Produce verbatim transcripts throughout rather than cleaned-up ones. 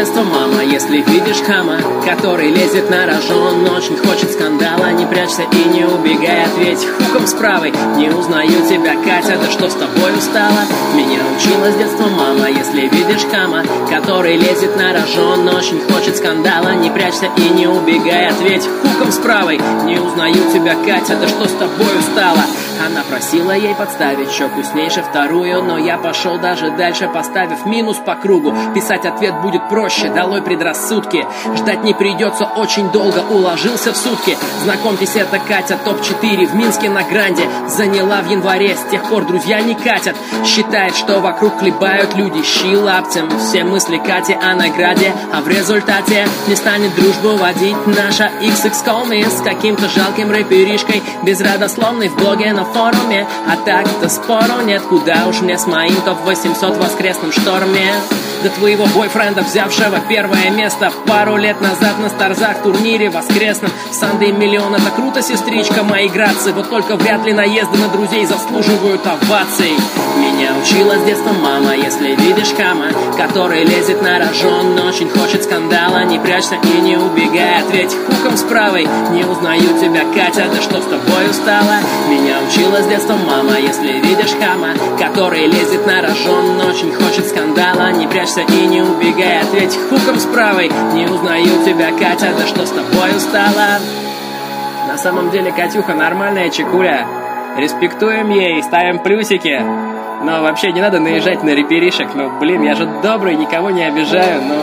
детства, мама, если видишь хама, который лезет на рожон, очень хочет скандала. Не прячься и не убегай, ответь хуком с правой. Не узнаю тебя, Катя, да что с тобой устала? Меня учила с детства мама, если видишь хама, который лезет на рожон, очень хочет скандала. Не прячься и не убегай, ответь хуком с правой. Не узнаю тебя, Катя, да что с тобой устала? Она просила ей подставить щеку с ней же вторую, но я пошел даже дальше, поставив минус по кругу. Писать ответ будет проще, долой предрассудки. Ждать не придется очень долго, уложился в сутки. Знакомьтесь, это Катя, топ четыре в Минске на Гранде. Заняла в январе, с тех пор друзья не катят. Считает, что вокруг хлебают люди щи лаптем. Все мысли Кати о награде, а в результате не станет дружбу водить наша икс икс Коми с каким-то жалким рэперишкой, безрадословный в блоге на форуме. А так-то спору нет, куда уж мне с моим топ восемьсот в воскресном шторме. До твоего бойфренда, взявшего первое место пару лет назад на Старзах турнире воскресном. Сандей миллион, это круто, сестричка, мои грации. Вот только вряд ли наезды на друзей заслуживают оваций. Меня учила с детства мама, если видишь хама, который лезет на рожон, но очень хочет скандала. Не прячься и не убегай, ответь хуком с правой. Не узнаю тебя, Катя, да что с тобой устала? Меня учила с детства мама, если видишь хама, который лезет на рожон, но очень хочет скандала. Не прячься и не убегай, ответь хуком с правой. Не узнаю тебя, Катя, да что с тобой устала? На самом деле Катюха нормальная чекуля. Респектуем ей, ставим плюсики. Но вообще не надо наезжать на рэперишек. Ну блин, я же добрый, никого не обижаю. Но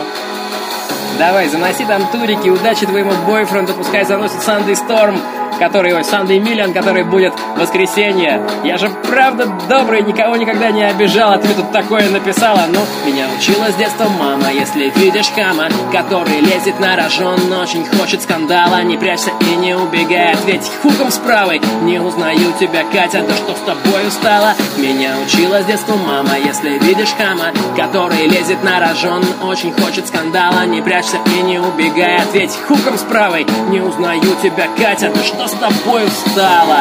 давай, заноси там турики, удачи твоему бойфренду, пускай заносит Сандей Сторм, который, ой, Сандей Миллион, который будет в воскресенье. Я же правда добрый, никого никогда не обижал, а ты тут такое написала. Ну, меня учила с детства мама, если видишь хама, который лезет на рожон, но очень хочет скандала. Не прячься и не убегай, ответь хуком с правой. Не узнаю тебя, Катя, да что с тобой устала? Меня учила с детства мама, если видишь хама, который лезет на рожон, очень хочет скандала. Не прячься и не убегай, ответь хуком с правой. Не узнаю тебя, Катя, да что с тобой устала?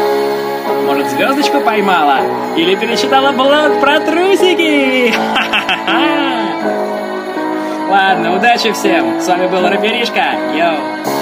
Может, звездочку поймала? Или перечитала блог про трусики? Ладно, удачи всем. С вами был Рэперишка. Йоу.